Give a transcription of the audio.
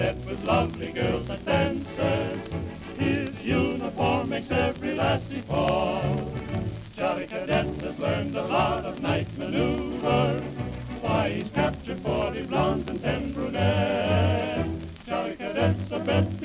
cadet with lovely girls and dancers. His uniform makes every lassie fall. Jolly cadet has learned a lot of night maneuver. Why, he's captured 40 blondes and 10 brunettes. Jolly cadet's a bet